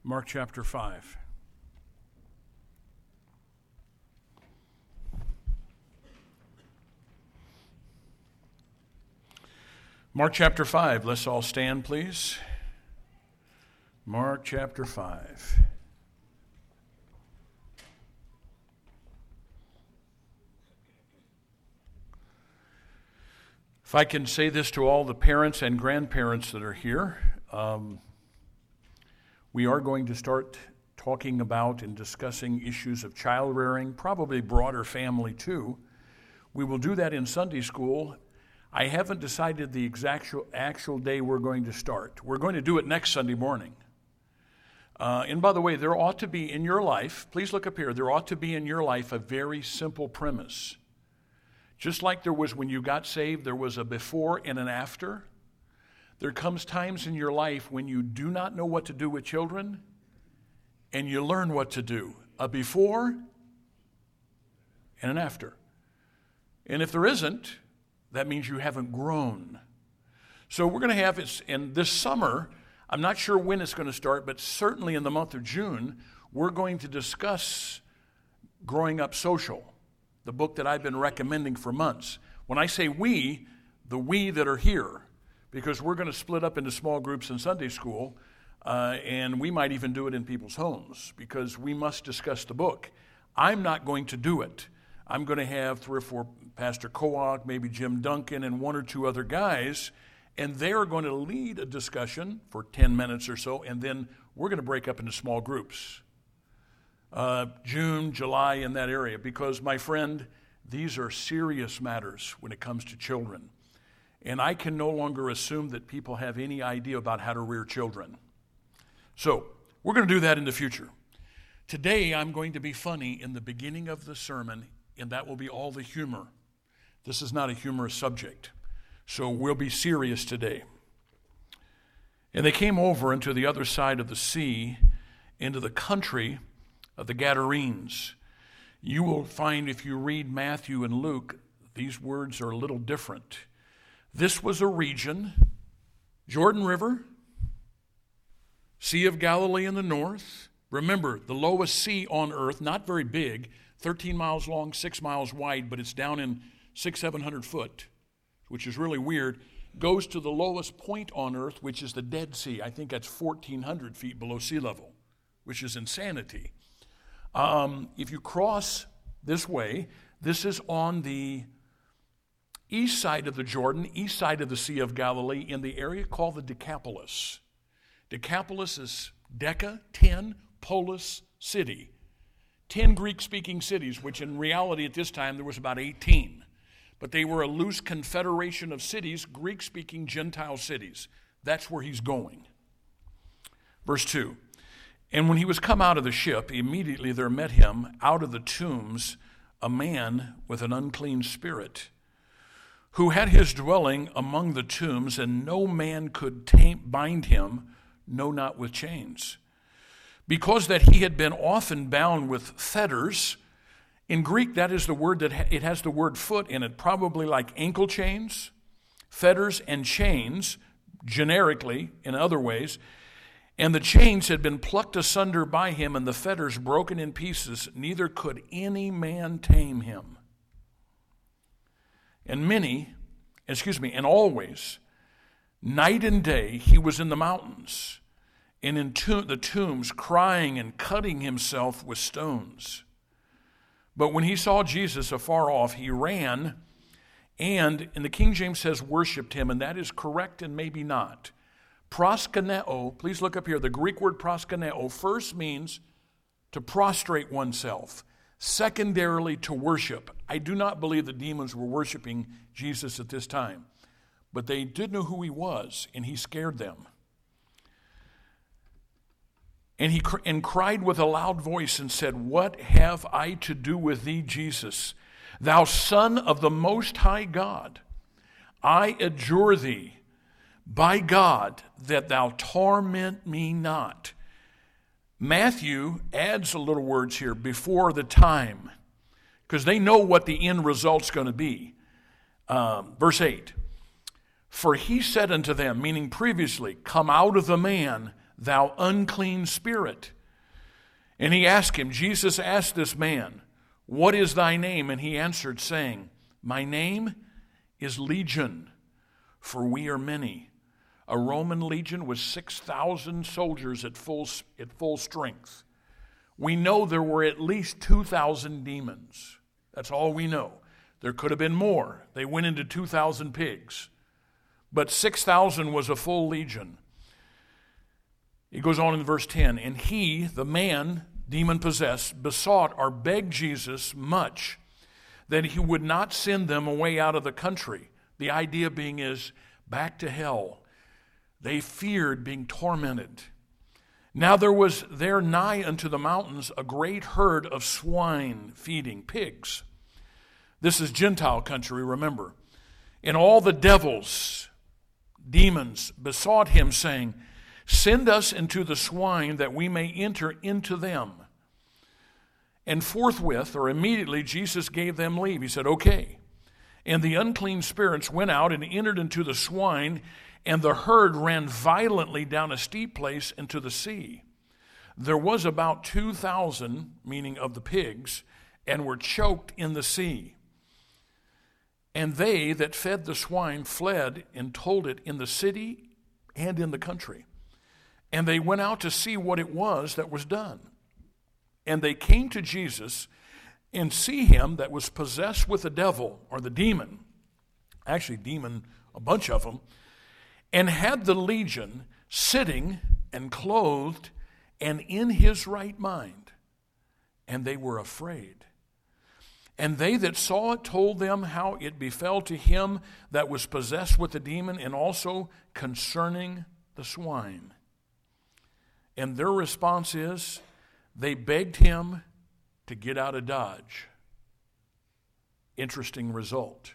Mark chapter 5. Mark chapter 5. Let's all stand, please. Mark chapter 5. If I can say this to all the parents and grandparents that are here, we are going to start talking about and discussing issues of child rearing, probably broader family too. We will do that in Sunday school. I haven't decided the actual day we're going to start. We're going to do it next Sunday morning. And by the way, there ought to be in your life, please look up here, there ought to be in your life a very simple premise. Just like there was when you got saved, there was a before and an after. There comes times in your life when you do not know what to do with children, and you learn what to do. A before and an after. And if there isn't, that means you haven't grown. So we're going to have it in this summer. I'm not sure when it's going to start, but certainly in the month of June, we're going to discuss Growing Up Social, the book that I've been recommending for months. When I say we, the we that are here, because we're going to split up into small groups in Sunday school, and we might even do it in people's homes, because we must discuss the book. I'm not going to do it. I'm going to have 3 or 4, Pastor Kowak, maybe Jim Duncan, and 1 or 2 other guys, and they're going to lead a discussion for 10 minutes or so, and then we're going to break up into small groups. June, July, in that area, because, my friend, these are serious matters when it comes to children. And I can no longer assume that people have any idea about how to rear children. So, we're going to do that in the future. Today, I'm going to be funny in the beginning of the sermon, and that will be all the humor. This is not a humorous subject, so we'll be serious today. And they came over into the other side of the sea, into the country of the Gadarenes. You will find, if you read Matthew and Luke, these words are a little different. This was a region, Jordan River, Sea of Galilee in the north. Remember, the lowest sea on earth, not very big, 13 miles long, 6 miles wide, but it's down in 600-700 foot, which is really weird, goes to the lowest point on earth, which is the Dead Sea. I think that's 1,400 feet below sea level, which is insanity. If you cross this way, this is on the east side of the Jordan, east side of the Sea of Galilee, in the area called the Decapolis. Decapolis is Deca, 10, polis, city. 10 Greek-speaking cities, which in reality at this time there was about 18. But they were a loose confederation of cities, Greek-speaking Gentile cities. That's where he's going. Verse 2. And when he was come out of the ship, immediately there met him out of the tombs a man with an unclean spirit, who had his dwelling among the tombs, and no man could bind him, no, not with chains, because that he had been often bound with fetters. In Greek, that is the word that it has the word foot in it, probably like ankle chains, fetters and chains, generically in other ways. And the chains had been plucked asunder by him, and the fetters broken in pieces, neither could any man tame him. And always, night and day, he was in the mountains, and in the tombs, crying and cutting himself with stones. But when he saw Jesus afar off, he ran, and in the King James says worshipped him, and that is correct and maybe not. Proskuneo, please look up here. The Greek word proskuneo first means to prostrate oneself. Secondarily, to worship. I do not believe the demons were worshiping Jesus at this time, but they did know who he was, and he scared them. And he cried with a loud voice and said, "What have I to do with thee, Jesus, thou Son of the Most High God? I adjure thee, by God, that thou torment me not." Matthew adds a little words here, before the time, because they know what the end result's going to be. Verse 8, For he said unto them, meaning previously, come out of the man, thou unclean spirit. And he asked him, Jesus asked this man, what is thy name? And he answered, saying, my name is Legion, for we are many. A Roman legion was 6,000 soldiers at full strength. We know there were at least 2,000 demons. That's all we know. There could have been more. They went into 2,000 pigs. But 6,000 was a full legion. He goes on in verse 10, and he, the man, demon-possessed, besought or begged Jesus much that he would not send them away out of the country. The idea being is back to hell. They feared being tormented. Now there was there nigh unto the mountains a great herd of swine feeding, pigs. This is Gentile country, remember. And all the devils, demons, besought him, saying, send us into the swine that we may enter into them. And forthwith, or immediately, Jesus gave them leave. He said, okay. And the unclean spirits went out and entered into the swine, and the herd ran violently down a steep place into the sea. There was about 2,000, meaning of the pigs, and were choked in the sea. And they that fed the swine fled and told it in the city and in the country. And they went out to see what it was that was done. And they came to Jesus and see him that was possessed with the devil, or the demon, actually demon, a bunch of them, and had the legion sitting and clothed and in his right mind. And they were afraid. And they that saw it told them how it befell to him that was possessed with the demon, and also concerning the swine. And their response is, they begged him to get out of Dodge. Interesting result.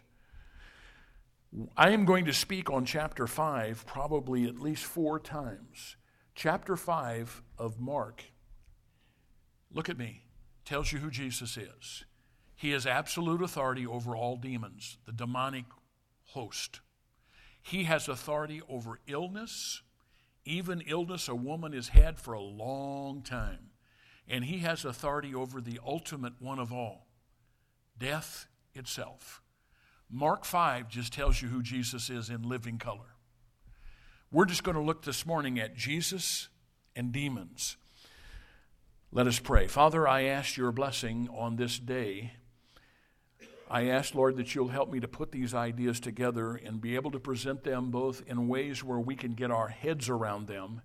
I am going to speak on chapter 5 probably at least 4 times. Chapter 5 of Mark, look at me, tells you who Jesus is. He has absolute authority over all demons, the demonic host. He has authority over illness, even illness a woman has had for a long time. And he has authority over the ultimate one of all, death itself. Mark 5 just tells you who Jesus is in living color. We're just going to look this morning at Jesus and demons. Let us pray. Father, I ask your blessing on this day. I ask, Lord, that you'll help me to put these ideas together and be able to present them both in ways where we can get our heads around them,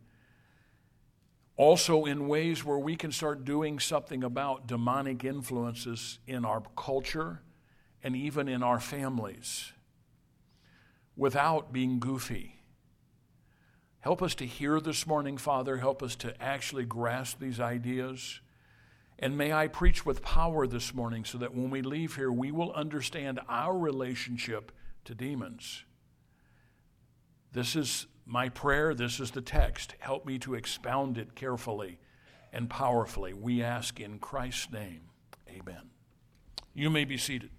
also in ways where we can start doing something about demonic influences in our culture and even in our families without being goofy. Help us to hear this morning, Father. Help us to actually grasp these ideas. And may I preach with power this morning so that when we leave here, we will understand our relationship to demons. This is my prayer. This is the text. Help me to expound it carefully and powerfully. We ask in Christ's name. Amen. You may be seated.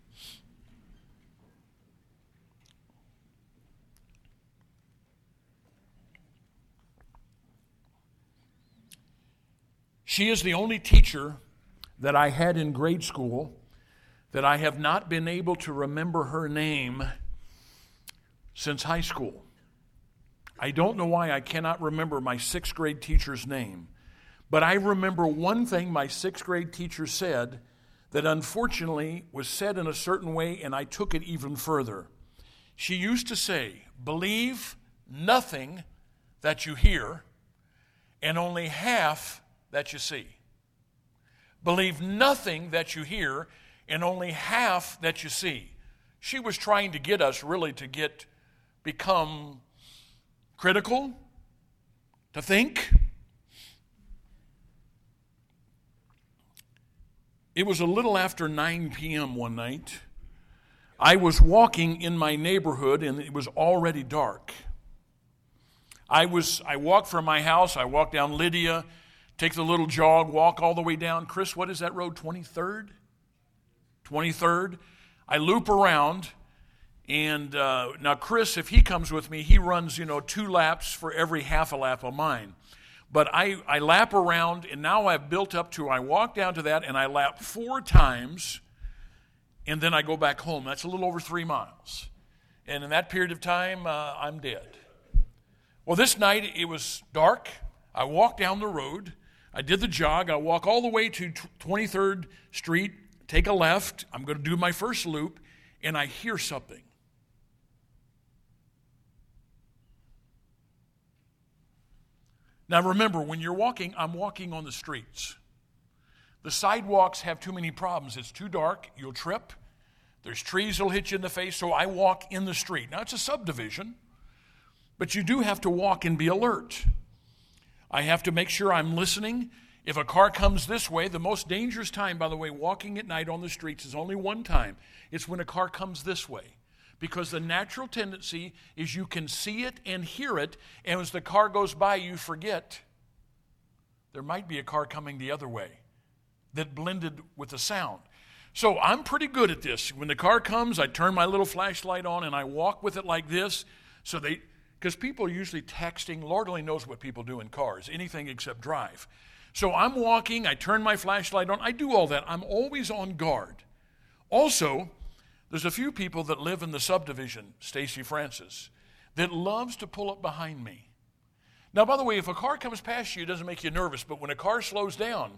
She is the only teacher that I had in grade school that I have not been able to remember her name since high school. I don't know why I cannot remember my 6th grade teacher's name, but I remember one thing my 6th grade teacher said that unfortunately was said in a certain way, and I took it even further. She used to say, believe nothing that you hear and only half that you see. Believe nothing that you hear and only half that you see. She was trying to get us really to become critical, to think. It was a little after 9 p.m. one night. I was walking in my neighborhood and it was already dark. I walked from my house, I walked down Lydia, take the little jog, walk all the way down. Chris, what is that road, 23rd? 23rd. I loop around, and now Chris, if he comes with me, he runs, 2 laps for every half a lap of mine. But I lap around, and now I've built up to, I walk down to that, and I lap 4 times, and then I go back home. That's a little over 3 miles. And in that period of time, I'm dead. Well, this night, it was dark. I walked down the road. I did the jog. I walk all the way to 23rd Street, take a left. I'm going to do my first loop, and I hear something. Now remember, when you're walking, I'm walking on the streets. The sidewalks have too many problems. It's too dark. You'll trip. There's trees that'll hit you in the face, so I walk in the street. Now, it's a subdivision, but you do have to walk and be alert. I have to make sure I'm listening. If a car comes this way, the most dangerous time, by the way, walking at night on the streets is only one time. It's when a car comes this way. Because the natural tendency is you can see it and hear it, and as the car goes by, you forget there might be a car coming the other way that blended with the sound. So I'm pretty good at this. When the car comes, I turn my little flashlight on, and I walk with it like this. Because people are usually texting. Lord only knows what people do in cars, anything except drive. So I'm walking, I turn my flashlight on. I do all that. I'm always on guard. Also, there's a few people that live in the subdivision, Stacy Francis, that loves to pull up behind me. Now, by the way, if a car comes past you, it doesn't make you nervous, but when a car slows down,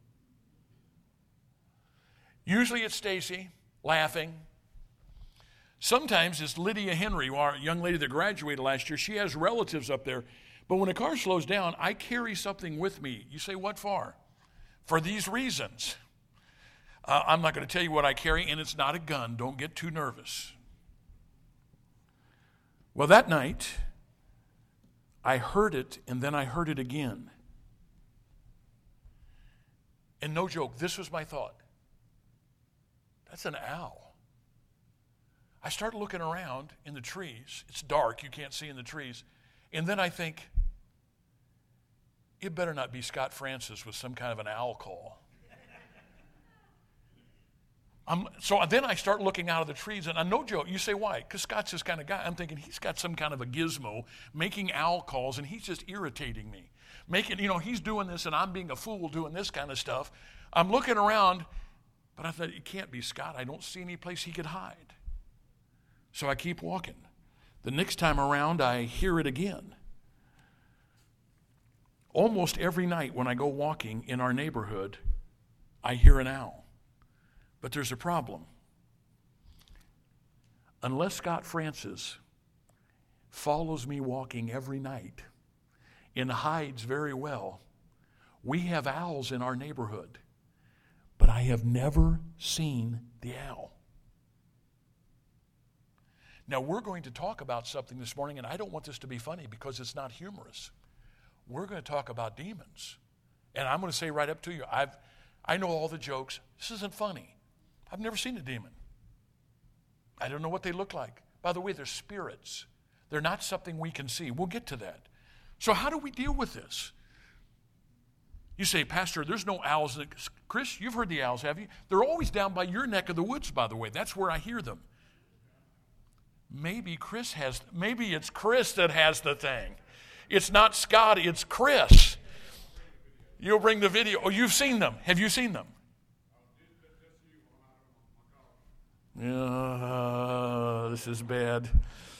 usually it's Stacy laughing. Sometimes it's Lydia Henry, our young lady that graduated last year. She has relatives up there. But when a car slows down, I carry something with me. You say, what for? For these reasons. I'm not going to tell you what I carry, and it's not a gun. Don't get too nervous. Well, that night, I heard it, and then I heard it again. And no joke, this was my thought. That's an owl. I start looking around in the trees. It's dark. You can't see in the trees. And then I think, it better not be Scott Francis with some kind of an owl call. So then I start looking out of the trees, and no joke, you say, why? Because Scott's this kind of guy. I'm thinking he's got some kind of a gizmo, making owl calls, and he's just irritating me. He's doing this, and I'm being a fool doing this kind of stuff. I'm looking around, but I thought, it can't be Scott. I don't see any place he could hide. So I keep walking. The next time around, I hear it again. Almost every night when I go walking in our neighborhood, I hear an owl. But there's a problem. Unless Scott Francis follows me walking every night and hides very well, we have owls in our neighborhood, but I have never seen the owl. Now, we're going to talk about something this morning, and I don't want this to be funny because it's not humorous. We're going to talk about demons. And I'm going to say right up to you, I know all the jokes. This isn't funny. I've never seen a demon. I don't know what they look like. By the way, they're spirits. They're not something we can see. We'll get to that. So how do we deal with this? You say, Pastor, there's no owls. Chris, you've heard the owls, have you? They're always down by your neck of the woods, by the way. That's where I hear them. Maybe it's Chris that has the thing. It's not Scott, it's Chris. You'll bring the video. Oh, you've seen them. Have you seen them? This is bad.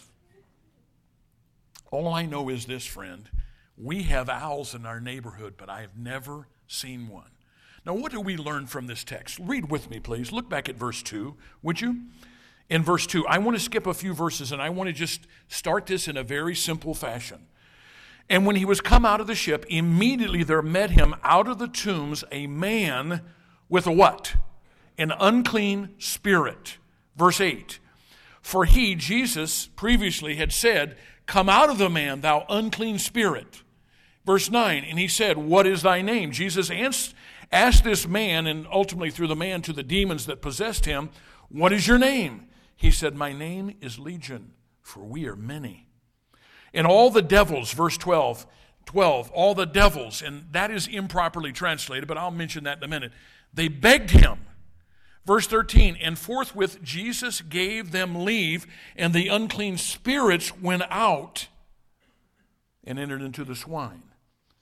All I know is this, friend. We have owls in our neighborhood, but I have never seen one. Now, what do we learn from this text? Read with me, please. Look back at verse 2, would you? In verse 2, I want to skip a few verses, and I want to just start this in a very simple fashion. And when he was come out of the ship, immediately there met him out of the tombs a man with a what? An unclean spirit. Verse 8, for he, Jesus, previously had said, come out of the man, thou unclean spirit. Verse 9, and he said, what is thy name? Jesus asked this man, and ultimately through the man to the demons that possessed him, what is your name? He said, my name is Legion, for we are many. And all the devils, verse 12, all the devils, and that is improperly translated, but I'll mention that in a minute, they begged him. Verse 13, and forthwith Jesus gave them leave, and the unclean spirits went out and entered into the swine.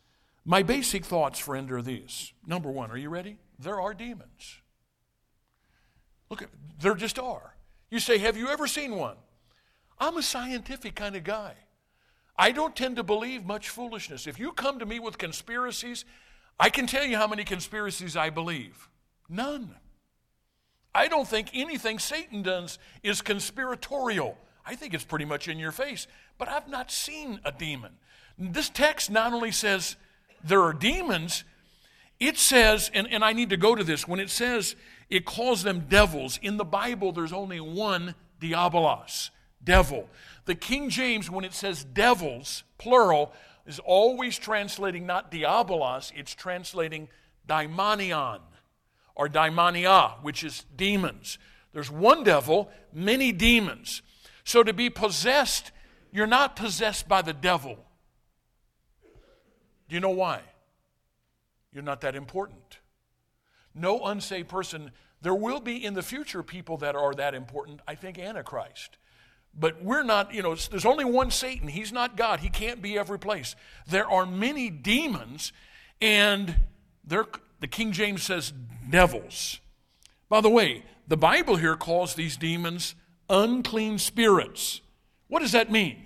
My basic thoughts, friend, are these. Number one, are you ready? There are demons. Look, there just are. You say, have you ever seen one? I'm a scientific kind of guy. I don't tend to believe much foolishness. If you come to me with conspiracies, I can tell you how many conspiracies I believe. None. I don't think anything Satan does is conspiratorial. I think it's pretty much in your face. But I've not seen a demon. This text not only says there are demons, it says, and I need to go to this, when it says it calls them devils, in the Bible there's only one diabolos, devil. The King James, when it says devils, plural, is always translating not diabolos, it's translating daimonion or daimonia, which is demons. There's one devil, many demons. So to be possessed, you're not possessed by the devil. Do you know why? You're not that important. No unsaved person, there will be in the future people that are that important, I think Antichrist. But we're not, there's only one Satan. He's not God. He can't be every place. There are many demons, and the King James says devils. By the way, the Bible here calls these demons unclean spirits. What does that mean?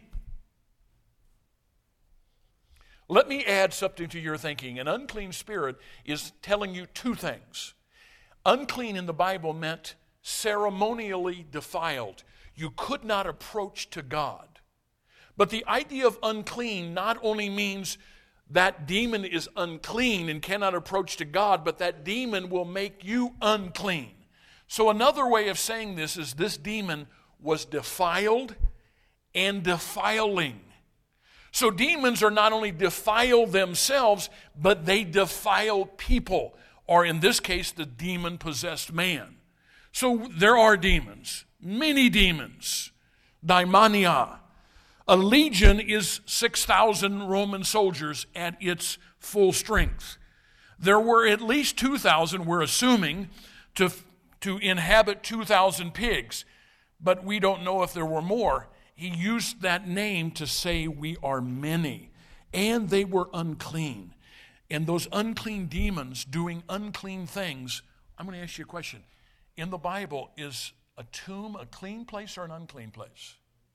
Let me add something to your thinking. An unclean spirit is telling you two things. Unclean in the Bible meant ceremonially defiled. You could not approach to God. But the idea of unclean not only means that demon is unclean and cannot approach to God, but that demon will make you unclean. So another way of saying this is this demon was defiled and defiling. So demons are not only defile themselves, but they defile people, or in this case, the demon-possessed man. So there are demons, many demons, daimonia. A legion is 6,000 Roman soldiers at its full strength. There were at least 2,000, we're assuming, to inhabit 2,000 pigs, but we don't know if there were more. He used that name to say we are many. And they were unclean. And those unclean demons doing unclean things, I'm going to ask you a question. In the Bible, is a tomb a clean place or an unclean place?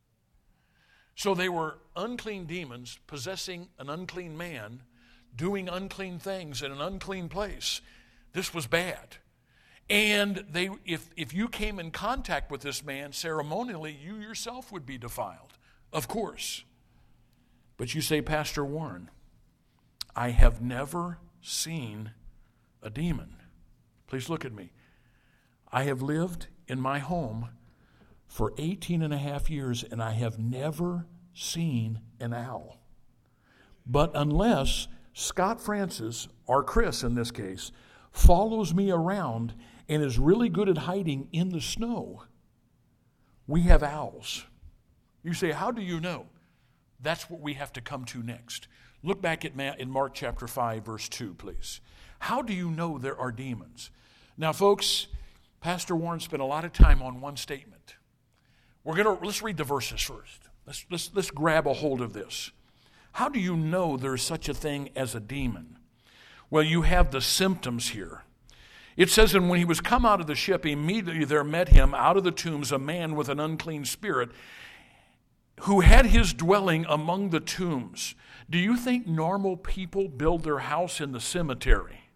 So they were unclean demons possessing an unclean man, doing unclean things in an unclean place. This was bad. And if you came in contact with this man ceremonially, you yourself would be defiled, of course. But you say, Pastor Warren, I have never seen a demon. Please look at me. I have lived in my home for 18 and a half years, and I have never seen an owl. But unless Scott Francis, or Chris in this case, follows me around and is really good at hiding in the snow, we have owls. You say, how do you know? That's what we have to come to next. Look back in Mark chapter 5, verse 2, please. How do you know there are demons? Now, folks, Pastor Warren spent a lot of time on one statement. Let's read the verses first. Let's grab a hold of this. How do you know there's such a thing as a demon? Well, you have the symptoms here. It says, and when he was come out of the ship, immediately there met him out of the tombs a man with an unclean spirit, who had his dwelling among the tombs. Do you think normal people build their house in the cemetery?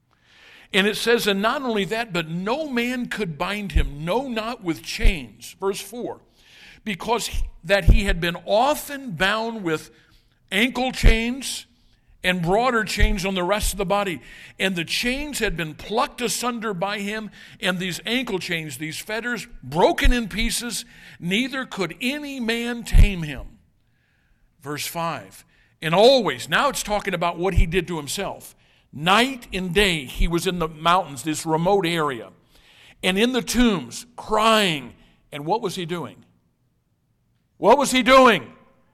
And it says, and not only that, but no man could bind him, no, not with chains. Verse 4, because that he had been often bound with ankle chains and broader chains on the rest of the body. And the chains had been plucked asunder by him, and these ankle chains, these fetters, broken in pieces, neither could any man tame him. Verse 5, and always, now it's talking about what he did to himself. Night and day he was in the mountains, this remote area, and in the tombs, crying. And what was he doing? What was he doing?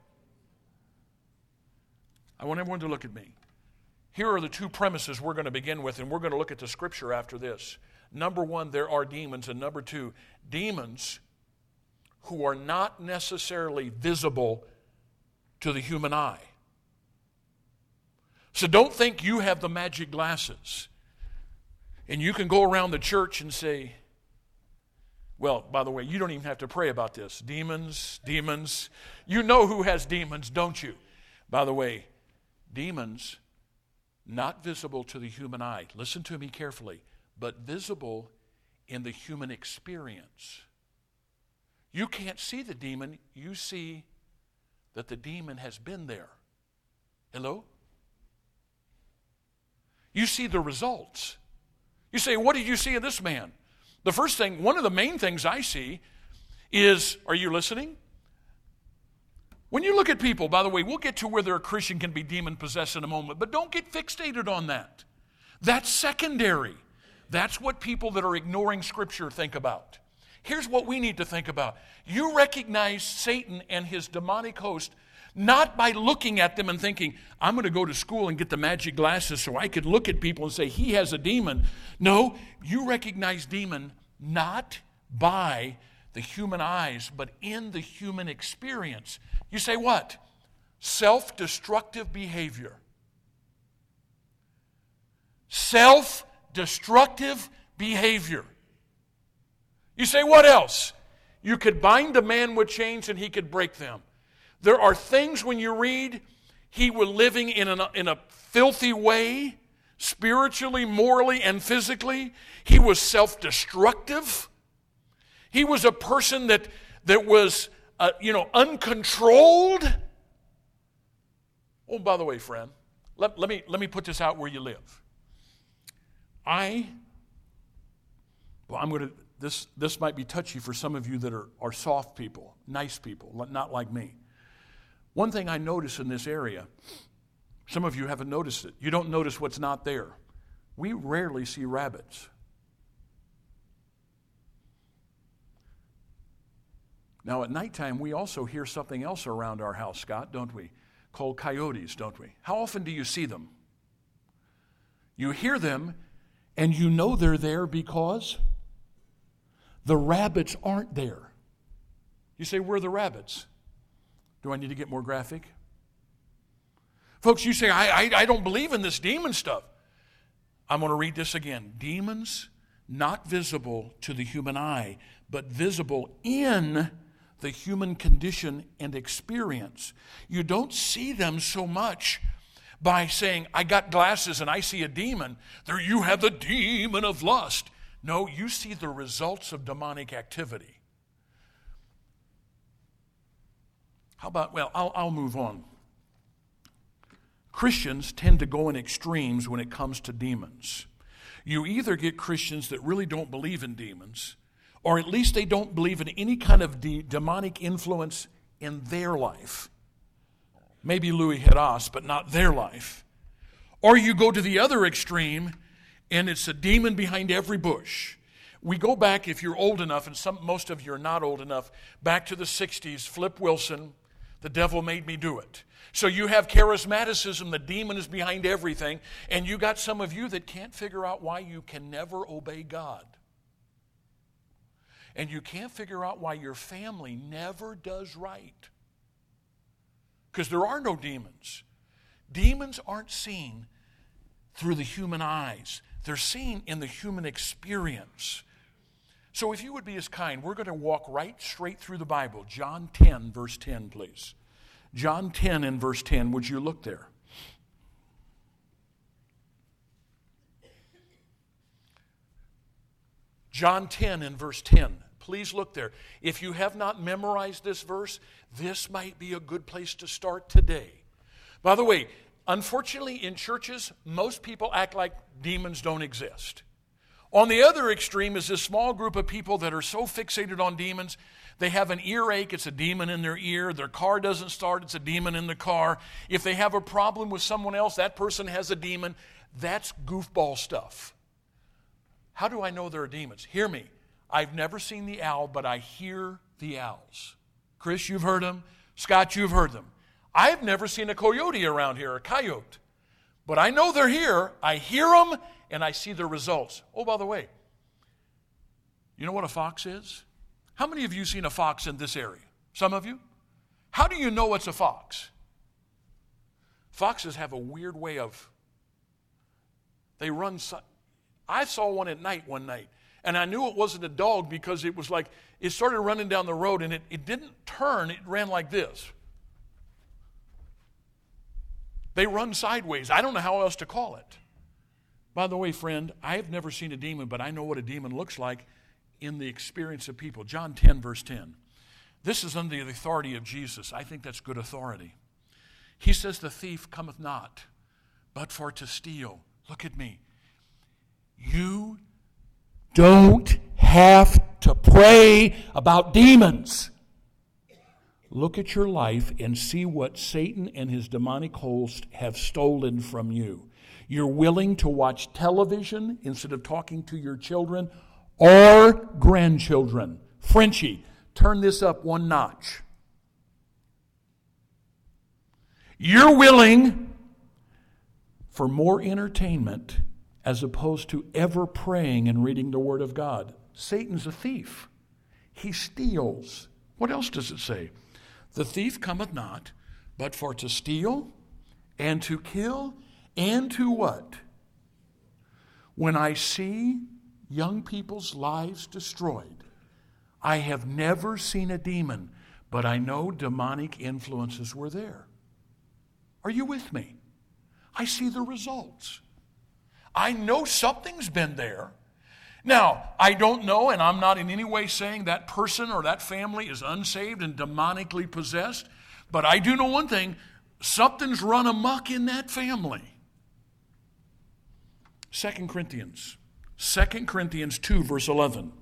I want everyone to look at me. Here are the two premises we're going to begin with, and we're going to look at the scripture after this. Number one, there are demons, and number two, demons who are not necessarily visible to the human eye. So don't think you have the magic glasses and you can go around the church and say, well, by the way, you don't even have to pray about this. Demons, demons. You know who has demons, don't you? By the way, demons, not visible to the human eye. Listen to me carefully. But visible in the human experience. You can't see the demon. You see that the demon has been there. Hello? You see the results. You say, what did you see in this man? The first thing, one of the main things I see is, are you listening? When you look at people, by the way, we'll get to whether a Christian can be demon-possessed in a moment, but don't get fixated on that. That's secondary. That's what people that are ignoring Scripture think about. Here's what we need to think about. You recognize Satan and his demonic host not by looking at them and thinking, I'm going to go to school and get the magic glasses so I could look at people and say, he has a demon. No, you recognize demon not by the human eyes, but in the human experience. You say what? Self-destructive behavior. Self-destructive behavior. You say, what else? You could bind a man with chains and he could break them. There are things when you read, he was living in a filthy way, spiritually, morally, and physically. He was self-destructive. He was a person that was, uncontrolled. Oh, by the way, friend, let me put this out where you live. This might be touchy for some of you that are soft people, nice people, not like me. One thing I notice in this area, some of you haven't noticed it. You don't notice what's not there. We rarely see rabbits. Now at nighttime, we also hear something else around our house, Scott, don't we? Called coyotes, don't we? How often do you see them? You hear them, and you know they're there because the rabbits aren't there. You say, where are the rabbits? Do I need to get more graphic? Folks, you say, I don't believe in this demon stuff. I'm going to read this again. Demons, not visible to the human eye, but visible in the human condition and experience. You don't see them so much by saying, I got glasses and I see a demon. There you have the demon of lust. No, you see the results of demonic activity. How about, I'll move on. Christians tend to go in extremes when it comes to demons. You either get Christians that really don't believe in demons, or at least they don't believe in any kind of demonic influence in their life. Maybe Louis Heras, but not their life. Or you go to the other extreme, and it's a demon behind every bush. We go back, if you're old enough, and most of you are not old enough, back to the 60s, Flip Wilson, the devil made me do it. So you have charismaticism, the demon is behind everything, and you got some of you that can't figure out why you can never obey God. And you can't figure out why your family never does right. Because there are no demons. Demons aren't seen through the human eyes. They're seen in the human experience. So if you would be as kind, we're going to walk right straight through the Bible. John 10, verse 10, please. John 10 and verse 10, would you look there? John 10 and verse 10. Please look there. If you have not memorized this verse, this might be a good place to start today. By the way, unfortunately in churches, most people act like demons don't exist. On the other extreme is this small group of people that are so fixated on demons, they have an earache, it's a demon in their ear. Their car doesn't start, it's a demon in the car. If they have a problem with someone else, that person has a demon. That's goofball stuff. How do I know there are demons? Hear me. I've never seen the owl, but I hear the owls. Chris, you've heard them. Scott, you've heard them. I've never seen a coyote around here, a coyote. But I know they're here. I hear them, and I see the results. Oh, by the way, you know what a fox is? How many of you seen a fox in this area? Some of you? How do you know it's a fox? Foxes have a weird way of, they run. I saw one at night one night, and I knew it wasn't a dog because it was like, it started running down the road, and it didn't turn, it ran like this. They run sideways. I don't know how else to call it. By the way, friend, I have never seen a demon, but I know what a demon looks like in the experience of people. John 10, verse 10. This is under the authority of Jesus. I think that's good authority. He says, the thief cometh not, but for to steal. Look at me. You don't have to pray about demons. Look at your life and see what Satan and his demonic host have stolen from you. You're willing to watch television instead of talking to your children or grandchildren. Frenchie, turn this up one notch. You're willing for more entertainment as opposed to ever praying and reading the Word of God. Satan's a thief. He steals. What else does it say? The thief cometh not, but for to steal and to kill and to what? When I see young people's lives destroyed, I have never seen a demon, but I know demonic influences were there. Are you with me? I see the results. I know something's been there. Now, I don't know, and I'm not in any way saying that person or that family is unsaved and demonically possessed, but I do know one thing, something's run amok in that family. 2 Corinthians 2, verse 11.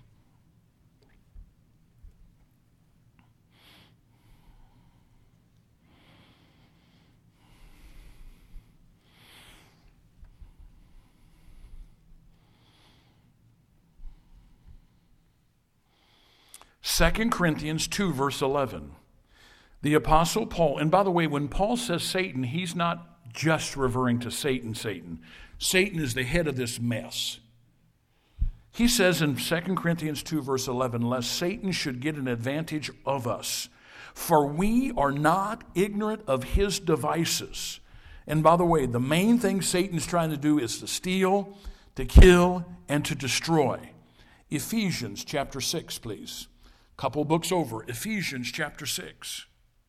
Second Corinthians 2, verse 11. The Apostle Paul, and by the way, when Paul says Satan, he's not just referring to Satan. Satan is the head of this mess. He says in 2 Corinthians 2, verse 11, lest Satan should get an advantage of us, for we are not ignorant of his devices. And by the way, the main thing Satan's trying to do is to steal, to kill, and to destroy. Ephesians chapter 6, please. Couple books over, Ephesians chapter 6.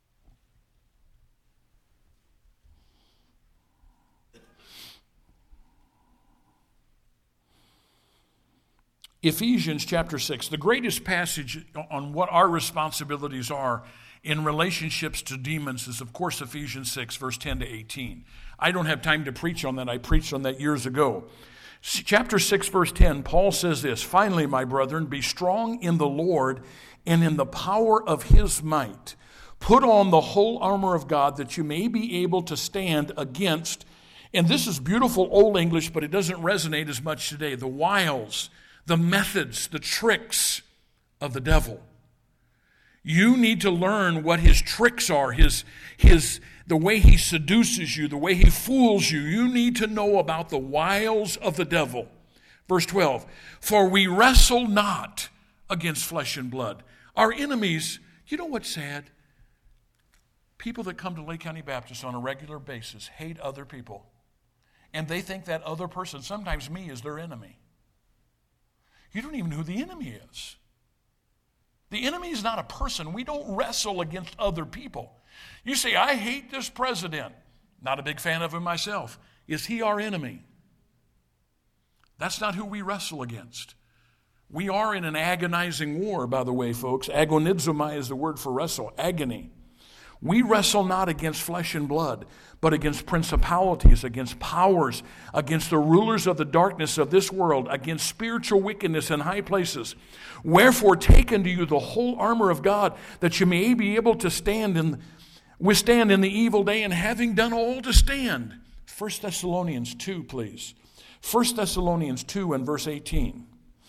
Ephesians chapter 6, the greatest passage on what our responsibilities are in relationships to demons is, of course, Ephesians 6, verse 10 to 18. I don't have time to preach on that. I preached on that years ago. Chapter 6, verse 10, Paul says this, finally, my brethren, be strong in the Lord and in the power of his might. Put on the whole armor of God that you may be able to stand against, and this is beautiful old English, but it doesn't resonate as much today, the wiles, the methods, the tricks of the devil. You need to learn what his tricks are, the way he seduces you, the way he fools you. You need to know about the wiles of the devil. Verse 12, for we wrestle not against flesh and blood. Our enemies, you know what's sad? People that come to Lake County Baptist on a regular basis hate other people. And they think that other person, sometimes me, is their enemy. You don't even know who the enemy is. The enemy is not a person. We don't wrestle against other people. You say, I hate this president. Not a big fan of him myself. Is he our enemy? That's not who we wrestle against. We are in an agonizing war, by the way, folks. Agonizomai is the word for wrestle, agony. We wrestle not against flesh and blood, but against principalities, against powers, against the rulers of the darkness of this world, against spiritual wickedness in high places. Wherefore take unto you the whole armor of God, that you may be able to withstand in the evil day, and having done all to stand. 1 Thessalonians 2, please. 1 Thessalonians 2 and verse 18.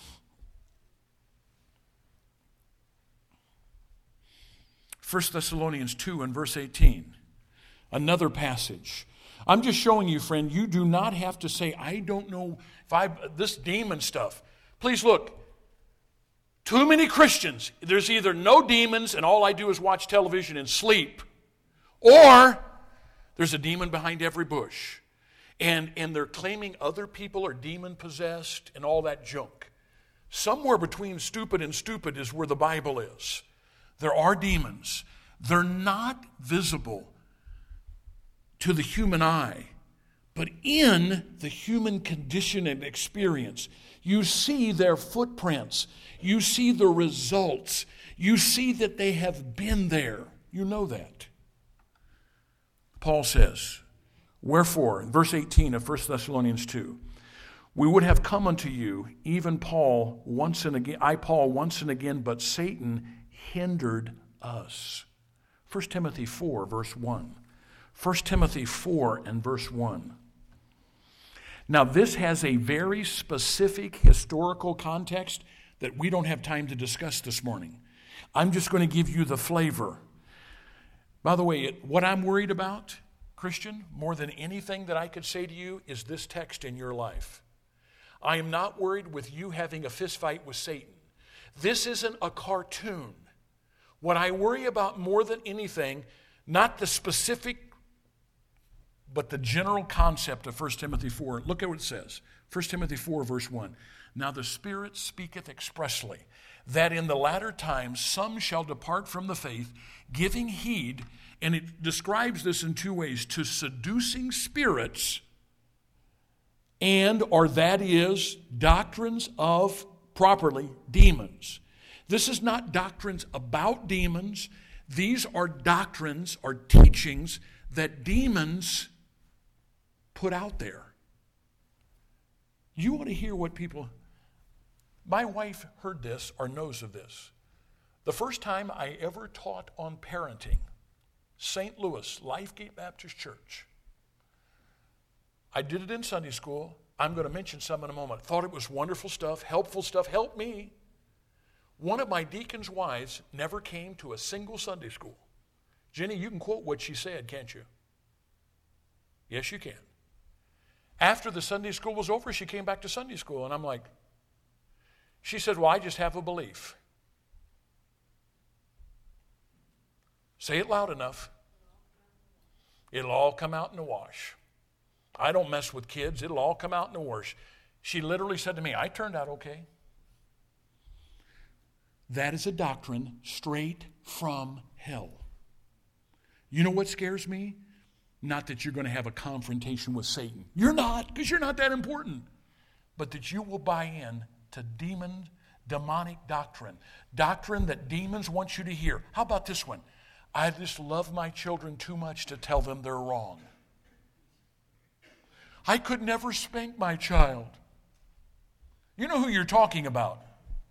1 Thessalonians 2 and verse 18. Another passage. I'm just showing you, friend, you do not have to say, I don't know if this demon stuff. Please look. Too many Christians, there's either no demons and all I do is watch television and sleep, or There's a demon behind every bush. And they're claiming other people are demon-possessed and all that junk. Somewhere between stupid and stupid is where the Bible is. There are demons. They're not visible to the human eye, but in the human condition and experience, you see their footprints. You see the results. You see that they have been there. You know that. Paul says, wherefore, in verse 18 of 1 Thessalonians 2, we would have come unto you, even Paul once and again, but Satan hindered us. 1 Timothy 4, verse 1. 1 Timothy 4 and verse 1. Now, this has a very specific historical context that we don't have time to discuss this morning. I'm just going to give you the flavor. By the way, what I'm worried about, Christian, more than anything that I could say to you, is this text in your life. I am not worried with you having a fist fight with Satan. This isn't a cartoon. What I worry about more than anything, not the specific, but the general concept of 1 Timothy 4. Look at what it says. 1 Timothy 4, verse 1. Now the Spirit speaketh expressly, that in the latter times some shall depart from the faith, giving heed, and it describes this in two ways, to seducing spirits, and, or that is, doctrines of, properly, demons. This is not doctrines about demons. These are doctrines or teachings that demons put out there. You want to hear what people... My wife heard this or knows of this. The first time I ever taught on parenting, St. Louis, Lifegate Baptist Church. I did it in Sunday school. I'm going to mention some in a moment. Thought it was wonderful stuff, helped me. One of my deacon's wives never came to a single Sunday school. Jenny, you can quote what she said, can't you? Yes, you can. After the Sunday school was over, she came back to Sunday school, and I'm like, she said, well, I just have a belief. Say it loud enough. It'll all come out in the wash. I don't mess with kids. It'll all come out in the wash. She literally said to me, I turned out okay. That is a doctrine straight from hell. You know what scares me? Not that you're going to have a confrontation with Satan. You're not, because you're not that important. But that you will buy in to demonic doctrine. Doctrine that demons want you to hear. How about this one? I just love my children too much to tell them they're wrong. I could never spank my child. You know who you're talking about.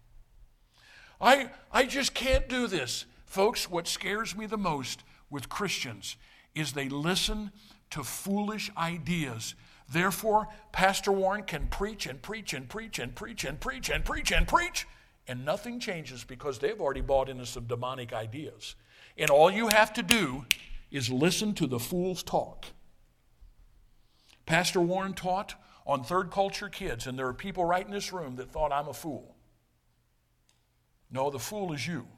I just can't do this. Folks, what scares me the most with Christians is they listen to foolish ideas. Therefore, Pastor Warren can preach and preach and preach and preach and preach and preach and preach, and nothing changes because they've already bought into some demonic ideas. And all you have to do is listen to the fool's talk. Pastor Warren taught on third culture kids, and there are people right in this room that thought I'm a fool. No, the fool is you.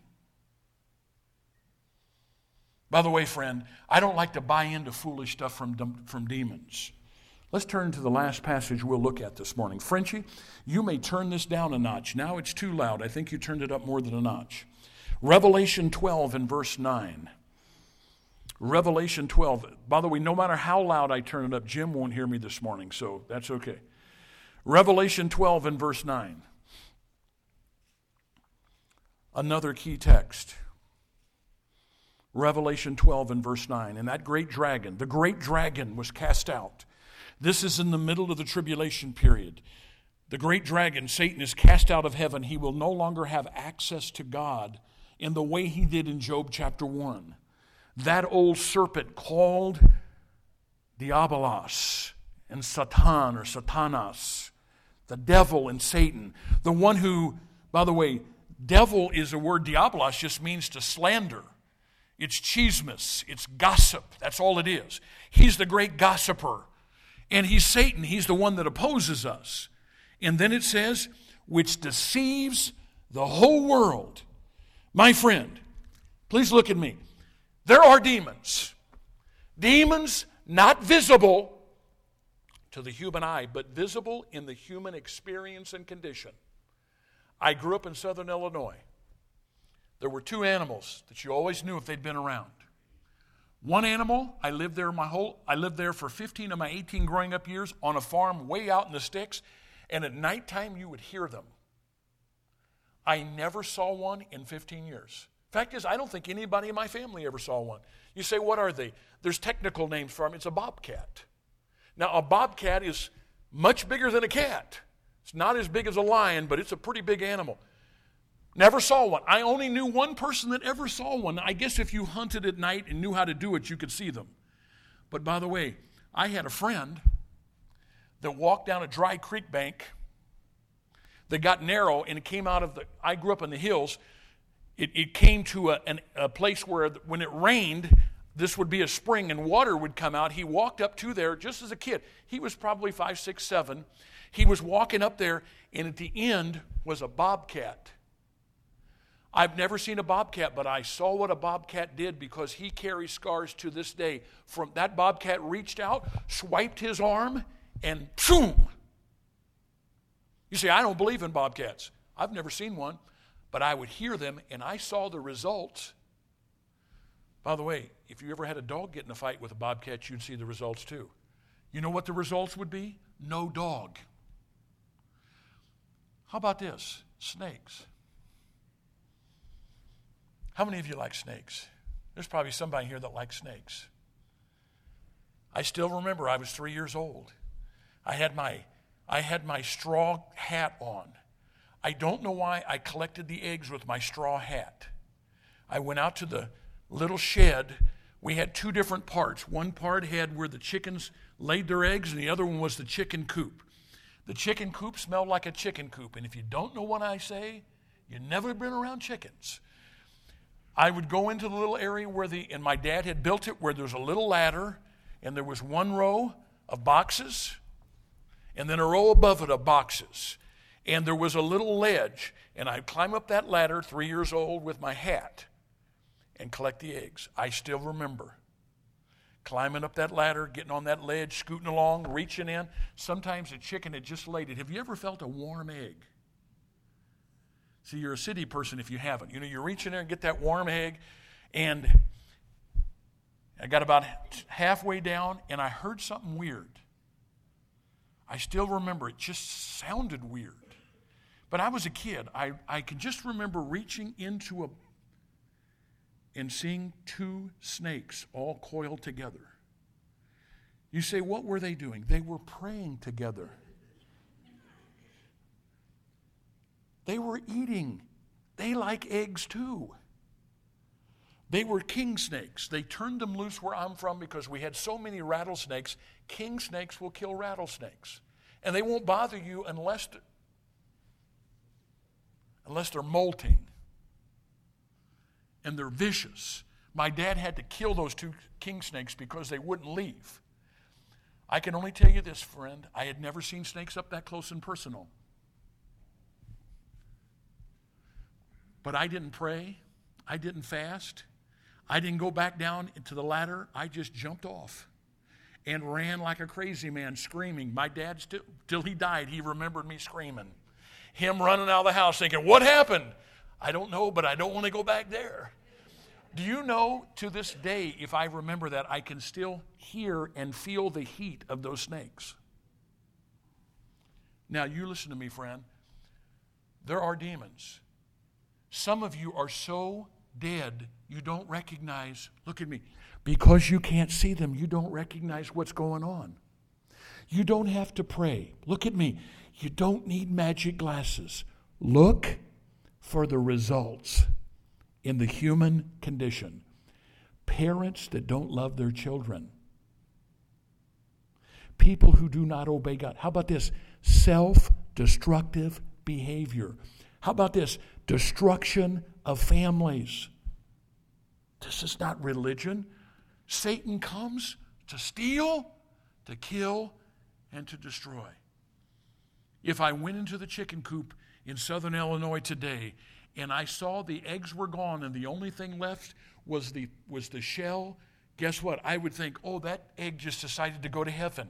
By the way, friend, I don't like to buy into foolish stuff from demons. Let's turn to the last passage we'll look at this morning. Frenchie, you may turn this down a notch. Now it's too loud. I think you turned it up more than a notch. Revelation 12 and verse 9. Revelation 12. By the way, no matter how loud I turn it up, Jim won't hear me this morning, so that's okay. Revelation 12 and verse 9. Another key text. Revelation 12 and verse 9. And that great dragon, the great dragon was cast out. This is in the middle of the tribulation period. The great dragon, Satan, is cast out of heaven. He will no longer have access to God in the way he did in Job chapter 1. That old serpent called Diabolos and Satan or Satanas, the devil and Satan, the one who, by the way, devil is the word diabolos, just means to slander. It's chismis, it's gossip, that's all it is. He's the great gossiper. And he's Satan, he's the one that opposes us. And then it says, which deceives the whole world. My friend, please look at me. There are demons. Demons not visible to the human eye, but visible in the human experience and condition. I grew up in southern Illinois. There were two animals that you always knew if they'd been around. One animal, I lived there for 15 of my 18 growing up years on a farm way out in the sticks, and at nighttime you would hear them. I never saw one in 15 years. Fact is, I don't think anybody in my family ever saw one. You say, what are they? There's technical names for them. It's a bobcat. Now, a bobcat is much bigger than a cat. It's not as big as a lion, but it's a pretty big animal. Never saw one. I only knew one person that ever saw one. I guess if you hunted at night and knew how to do it, you could see them. But by the way, I had a friend that walked down a dry creek bank that got narrow, and it came out of I grew up in the hills. It came to a place where when it rained, this would be a spring and water would come out. He walked up to there just as a kid. He was probably 5, 6, 7. He was walking up there, and at the end was a bobcat. I've never seen a bobcat, but I saw what a bobcat did because he carries scars to this day. From that bobcat reached out, swiped his arm, and boom! You say, I don't believe in bobcats. I've never seen one, but I would hear them, and I saw the results. By the way, if you ever had a dog get in a fight with a bobcat, you'd see the results too. You know what the results would be? No dog. How about this? Snakes. How many of you like snakes? There's probably somebody here that likes snakes. I still remember I was 3 years old. I had my straw hat on. I don't know why I collected the eggs with my straw hat. I went out to the little shed. We had two different parts. One part had where the chickens laid their eggs, and the other one was the chicken coop. The chicken coop smelled like a chicken coop, and if you don't know what I say, you've never been around chickens. I would go into the little area and my dad had built it where there's a little ladder, and there was one row of boxes, and then a row above it of boxes. And there was a little ledge, and I'd climb up that ladder, 3 years old, with my hat and collect the eggs. I still remember climbing up that ladder, getting on that ledge, scooting along, reaching in. Sometimes a chicken had just laid it. Have you ever felt a warm egg? See, you're a city person if you haven't. You know, you reach in there and get that warm egg, and I got about halfway down, and I heard something weird. I still remember it just sounded weird. But I was a kid. I can just remember reaching into and seeing two snakes all coiled together. You say, what were they doing? They were praying together. They were eating. They like eggs too. They were king snakes. They turned them loose where I'm from because we had so many rattlesnakes. King snakes will kill rattlesnakes. And they won't bother you unless they're molting. And they're vicious. My dad had to kill those two king snakes because they wouldn't leave. I can only tell you this, friend. I had never seen snakes up that close and personal. But I didn't pray. I didn't fast. I didn't go back down into the ladder. I just jumped off and ran like a crazy man, screaming. My dad, till he died, he remembered me screaming. Him running out of the house thinking, what happened? I don't know, but I don't want to go back there. Do you know, to this day, if I remember that, I can still hear and feel the heat of those snakes. Now, you listen to me, friend. There are demons. Some of you are so dead, you don't recognize, look at me, because you can't see them, you don't recognize what's going on. You don't have to pray. Look at me. You don't need magic glasses. Look for the results in the human condition. Parents that don't love their children. People who do not obey God. How about this? Self-destructive behavior. How about this? Destruction of families. This is not religion. Satan comes to steal, to kill, and to destroy. If I went into the chicken coop in southern Illinois today and I saw the eggs were gone and the only thing left was the shell guess what? I would think, oh, that egg just decided to go to heaven.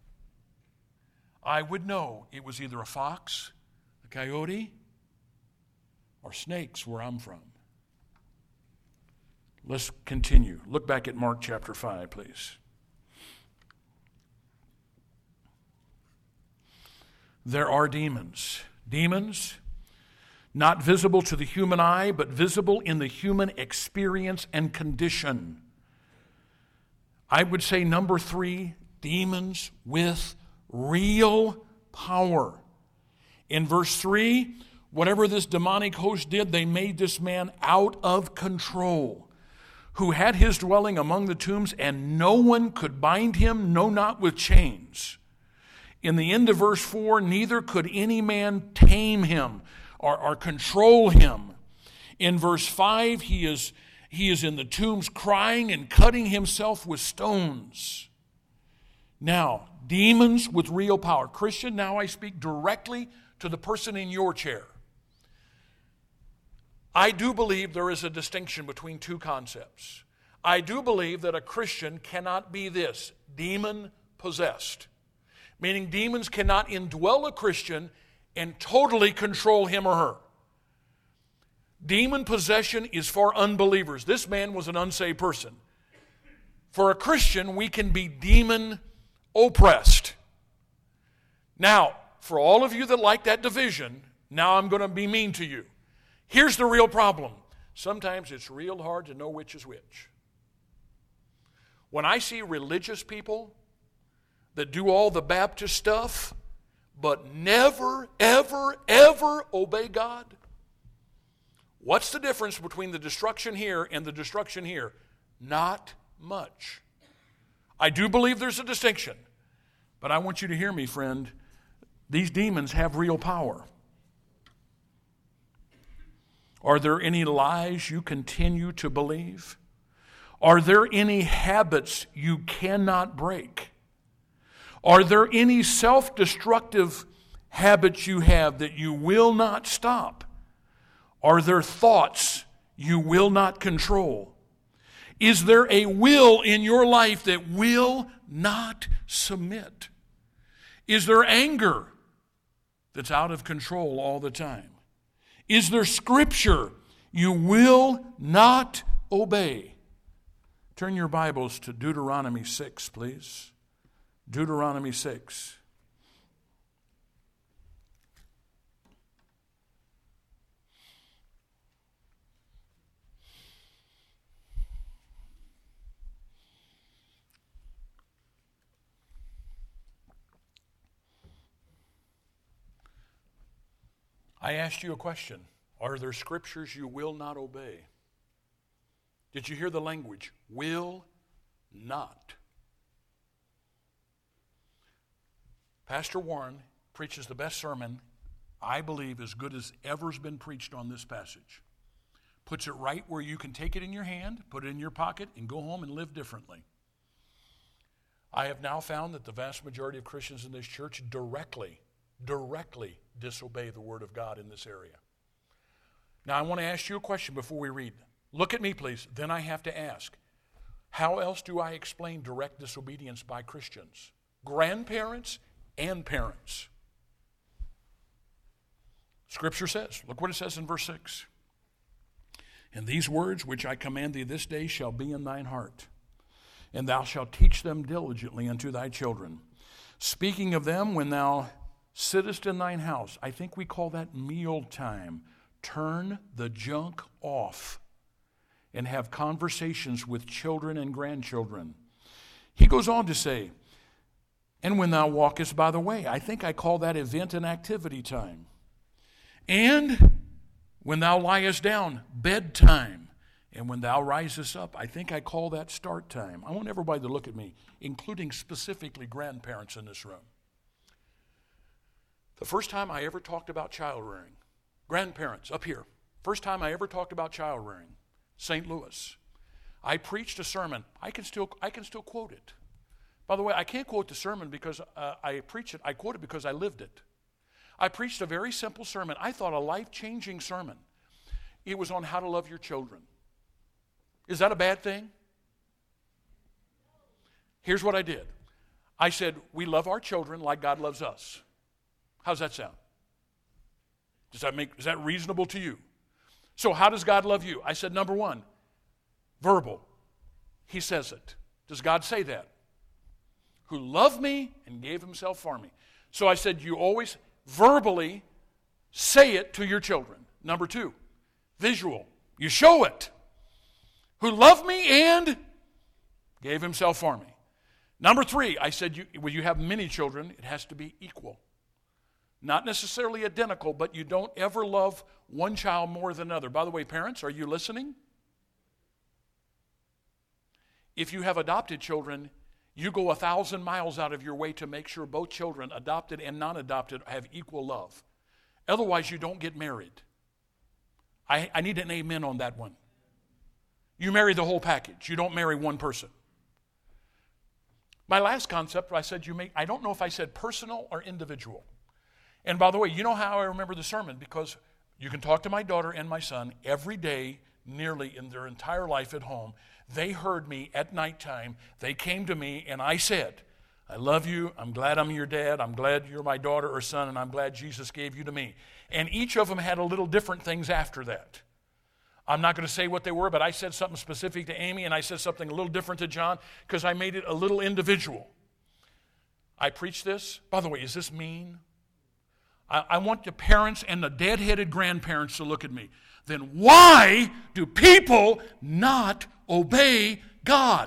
I would know it was either a fox, a coyote, or snakes where I'm from. Let's continue. Look back at Mark chapter 5, please. There are demons. Demons, not visible to the human eye, but visible in the human experience and condition. I would say number 3, demons with real power. In verse 3, whatever this demonic host did, they made this man out of control, who had his dwelling among the tombs, and no one could bind him, no, not with chains. In the end of verse 4, neither could any man tame him or control him. In verse 5, he is in the tombs crying and cutting himself with stones. Now, demons with real power. Christian, now I speak directly to the person in your chair. I do believe there is a distinction between two concepts. I do believe that a Christian cannot be this, demon-possessed. Meaning demons cannot indwell a Christian and totally control him or her. Demon possession is for unbelievers. This man was an unsaved person. For a Christian, we can be demon oppressed. Now, for all of you that like that division, now I'm going to be mean to you. Here's the real problem. Sometimes it's real hard to know which is which. When I see religious people that do all the Baptist stuff, but never, ever, ever obey God, what's the difference between the destruction here and the destruction here? Not much. I do believe there's a distinction, but I want you to hear me, friend. These demons have real power. Are there any lies you continue to believe? Are there any habits you cannot break? Are there any self-destructive habits you have that you will not stop? Are there thoughts you will not control? Is there a will in your life that will not submit? Is there anger that's out of control all the time? Is there scripture you will not obey? Turn your Bibles to Deuteronomy 6, please. Deuteronomy 6. I asked you a question. Are there scriptures you will not obey? Did you hear the language? Will not. Pastor Warren preaches the best sermon, I believe, as good as ever's been preached on this passage. Puts it right where you can take it in your hand, put it in your pocket, and go home and live differently. I have now found that the vast majority of Christians in this church directly disobey the Word of God in this area. Now, I want to ask you a question before we read. Look at me, please. Then I have to ask, how else do I explain direct disobedience by Christians? Grandparents and parents. Scripture says, look what it says in verse 6. And these words which I command thee this day shall be in thine heart, and thou shalt teach them diligently unto thy children, speaking of them when thou sittest in thine house. I think we call that meal time. Turn the junk off and have conversations with children and grandchildren. He goes on to say, and when thou walkest by the way. I think I call that event and activity time. And when thou liest down, bedtime. And when thou risest up, I think I call that start time. I want everybody to look at me, including specifically grandparents in this room. The first time I ever talked about child rearing, grandparents up here, first time I ever talked about child rearing, St. Louis. I preached a sermon. I can still quote it. By the way, I can't quote the sermon because I preach it. I quote it because I lived it. I preached a very simple sermon. I thought a life-changing sermon. It was on how to love your children. Is that a bad thing? Here's what I did. I said, we love our children like God loves us. How's that sound? Is that reasonable to you? So how does God love you? I said, number one, verbal. He says it. Does God say that? Who loved me and gave himself for me. So I said, you always verbally say it to your children. Number two, visual. You show it. Who loved me and gave himself for me. Number three, I said, when you have many children, it has to be equal. Not necessarily identical, but you don't ever love one child more than another. By the way, parents, are you listening? If you have adopted children, you go 1,000 miles out of your way to make sure both children, adopted and non-adopted, have equal love. Otherwise, you don't get married. I need an amen on that one. You marry the whole package. You don't marry one person. My last concept, I said I don't know if I said personal or individual. And by the way, you know how I remember the sermon? Because you can talk to my daughter and my son every day, nearly in their entire life at home. They heard me at nighttime. They came to me and I said, I love you. I'm glad I'm your dad. I'm glad you're my daughter or son, and I'm glad Jesus gave you to me. And each of them had a little different things after that. I'm not going to say what they were, but I said something specific to Amy, and I said something a little different to John because I made it a little individual. I preached this. By the way, is this mean? I want the parents and the dead-headed grandparents to look at me. Then why do people not obey God?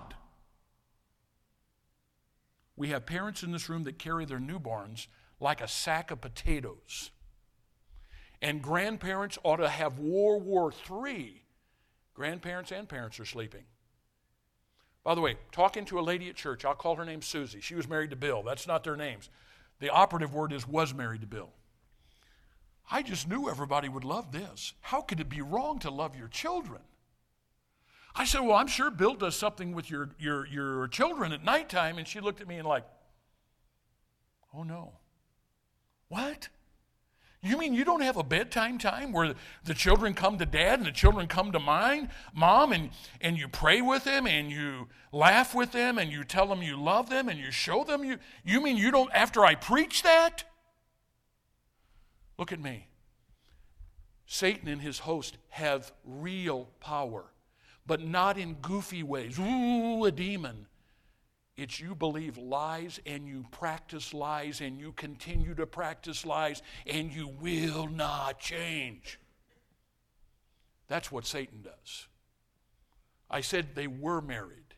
We have parents in this room that carry their newborns like a sack of potatoes. And grandparents ought to have World War III. Grandparents and parents are sleeping. By the way, talking to a lady at church, I'll call her name Susie. She was married to Bill. That's not their names. The operative word is was married to Bill. I just knew everybody would love this. How could it be wrong to love your children? I said, well, I'm sure Bill does something with your children at nighttime. And she looked at me and like, oh no. What? You mean you don't have a bedtime time where the children come to dad and the children come to mom, and you pray with them and you laugh with them and you tell them you love them and you show them you mean you don't, after I preach that? Look at me. Satan and his host have real power, but not in goofy ways. Ooh, a demon. It's you believe lies and you practice lies and you continue to practice lies and you will not change. That's what Satan does. I said they were married.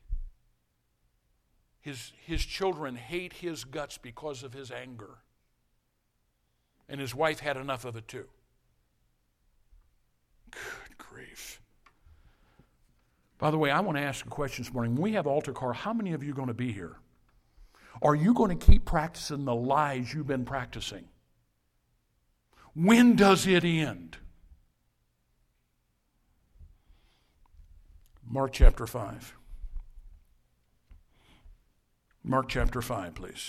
His children hate his guts because of his anger. And his wife had enough of it too. Good grief. By the way, I want to ask a question this morning. When we have altar call, how many of you are going to be here? Are you going to keep practicing the lies you've been practicing? When does it end? Mark chapter 5. Mark chapter 5, please.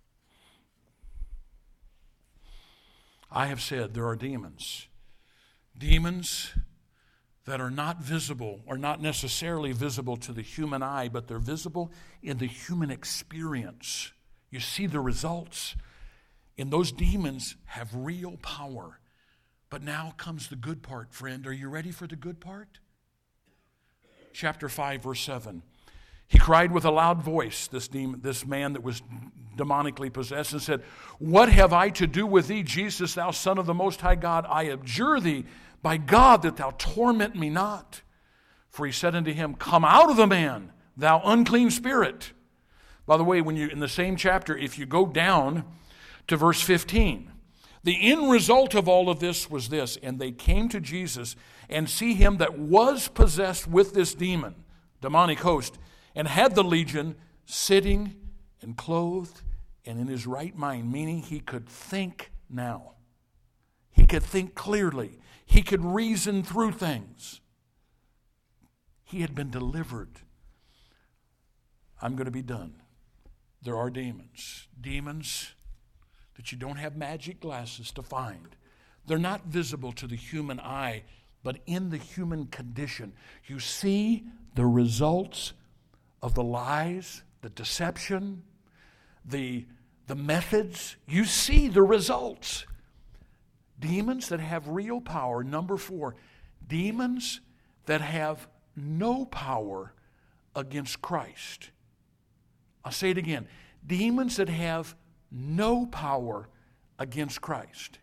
I have said there are demons. Demons that are not visible, or not necessarily visible to the human eye, but they're visible in the human experience. You see the results. And those demons have real power. But now comes the good part, friend. Are you ready for the good part? Chapter 5, verse 7. He cried with a loud voice, this man that was demonically possessed, and said, what have I to do with thee, Jesus, thou Son of the Most High God? I adjure thee by God that thou torment me not. For he said unto him, come out of the man, thou unclean spirit. By the way, in the same chapter, if you go down to verse 15, the end result of all of this was this, and they came to Jesus and see him that was possessed with this demonic host, and had the legion sitting and clothed and in his right mind, meaning he could think now. He could think clearly. He could reason through things. He had been delivered. I'm going to be done. There are demons. Demons that you don't have magic glasses to find. They're not visible to the human eye, but in the human condition. You see the results of the lies the deception, the methods. You see the results. Demons that have real power. Number 4, demons that have no power against Christ. I'll say it again. Demons that have no power against Christ.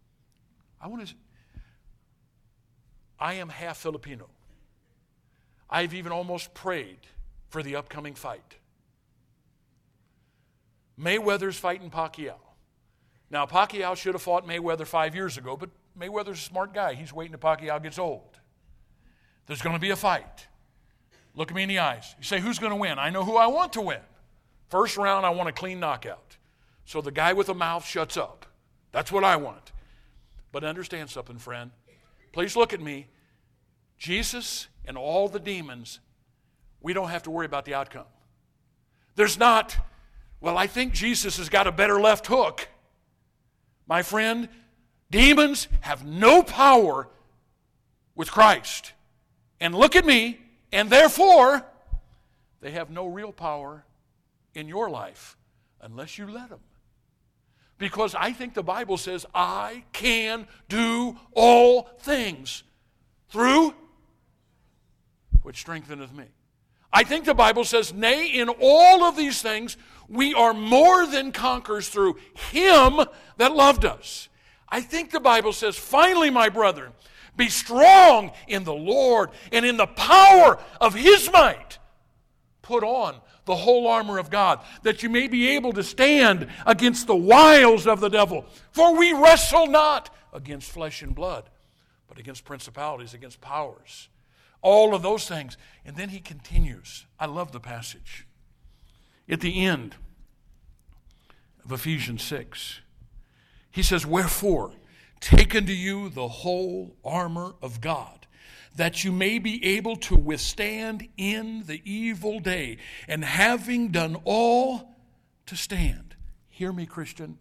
I am half Filipino. I've even almost prayed for the upcoming fight. Mayweather's fighting Pacquiao. Now, Pacquiao should have fought Mayweather 5 years ago, but Mayweather's a smart guy. He's waiting till Pacquiao gets old. There's going to be a fight. Look at me in the eyes. You say, who's going to win? I know who I want to win. First round, I want a clean knockout. So the guy with the mouth shuts up. That's what I want. But understand something, friend. Please look at me. Jesus and all the demons, we don't have to worry about the outcome. There's not, well, I think Jesus has got a better left hook. My friend, demons have no power with Christ. And look at me, and therefore, they have no real power in your life unless you let them. Because I think the Bible says, I can do all things through which strengtheneth me. I think the Bible says, nay, in all of these things, we are more than conquerors through Him that loved us. I think the Bible says, finally, my brethren, be strong in the Lord and in the power of His might. Put on the whole armor of God, that you may be able to stand against the wiles of the devil. For we wrestle not against flesh and blood, but against principalities, against powers. All of those things. And then he continues. I love the passage. At the end of Ephesians 6, he says, wherefore, take unto you the whole armor of God, that you may be able to withstand in the evil day, and having done all, to stand. Hear me, Christian.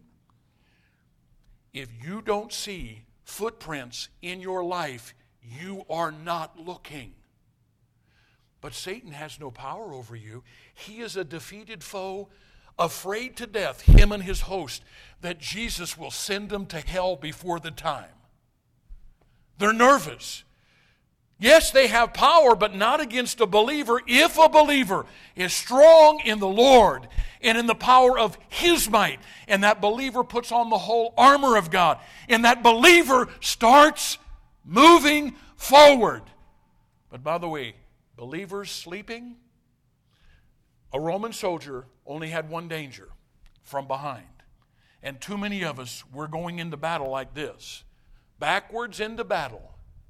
If you don't see footprints in your life, you are not looking. But Satan has no power over you. He is a defeated foe, afraid to death, him and his host, that Jesus will send them to hell before the time. They're nervous. Yes, they have power, but not against a believer. If a believer is strong in the Lord and in the power of His might, and that believer puts on the whole armor of God, and that believer starts moving forward. But by the way, believers sleeping, a Roman soldier only had one danger, from behind. And too many of us, we're going into battle like this. Backwards into battle.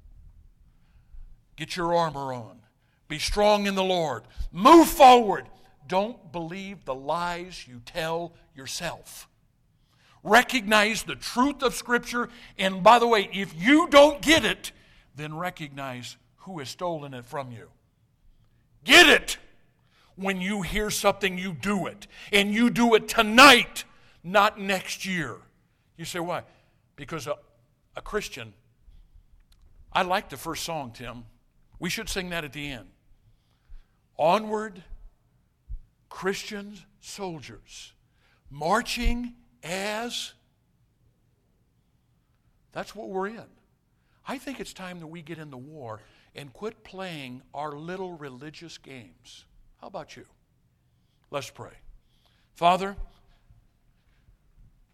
Get your armor on. Be strong in the Lord. Move forward. Don't believe the lies you tell yourself. Recognize the truth of Scripture. And by the way, if you don't get it, then recognize who has stolen it from you. Get it. When you hear something, you do it. And you do it tonight, not next year. You say, why? Because a Christian, I like the first song, Tim. We should sing that at the end. Onward, Christian soldiers, marching as... That's what we're in. I think it's time that we get in the war and quit playing our little religious games. How about you? Let's pray. Father,